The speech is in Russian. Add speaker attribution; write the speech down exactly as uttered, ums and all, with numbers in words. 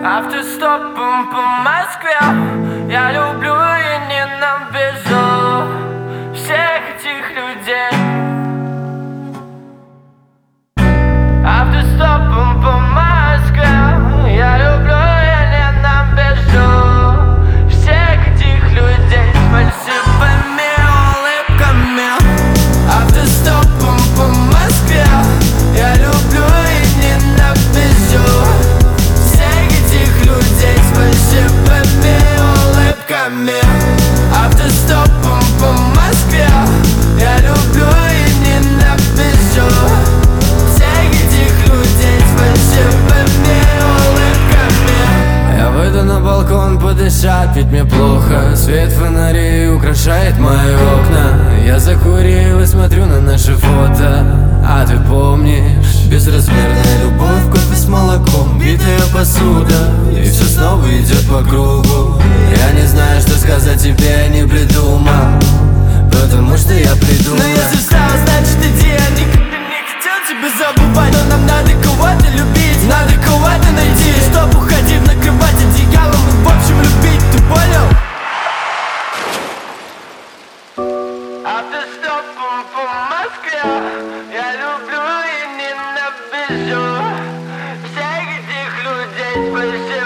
Speaker 1: Автостопом по Москве я люблю и ненавижу всех этих людей. Автостопом по Москве я люблю и ненавижу всех этих людей с фальшивыми улыбками. Автостопом по Москве я люблю и ненавижу всех этих людей с фальшивыми улыбками. Автостопом по Москве я люблю и ненавижу всех этих людей с фальшивыми улыбками. Я выйду на балкон подышать, ведь мне плохо. Свет фонарей украшает мои окна. Я закурил и смотрю на наши фото. А ты помнишь, безразмерная любовь, кофе с молоком, битая посуда, и все снова идет по кругу. Я не знаю, что сказать тебе, не придумал, потому что я придумал. Но если встал, значит иди. Я никогда не хотел тебя забывать, но нам надо кого-то любить, надо кого-то найти, чтоб уходив на кровать одеялом и в общем любить, ты понял? Автостопом по Москве я люблю и ненавижу всех этих людей с большим